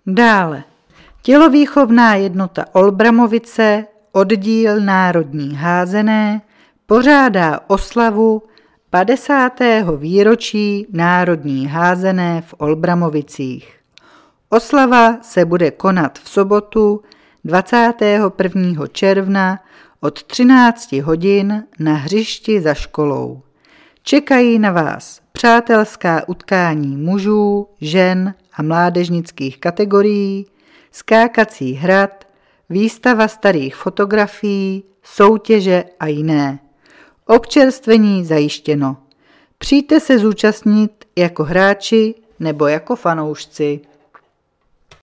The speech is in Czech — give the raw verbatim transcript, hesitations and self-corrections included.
Dále. Tělovýchovná jednota Olbramovice, oddíl Národní házené, pořádá oslavu padesátého výročí Národní házené v Olbramovicích. Oslava se bude konat v sobotu dvacátého prvního června od třinácti hodin na hřišti za školou. Čekají na vás přátelská utkání mužů, žen a mládežnických kategorií, skákací hrad, výstava starých fotografií, soutěže a jiné. Občerstvení zajištěno. Přijďte se zúčastnit jako hráči nebo jako fanoušci.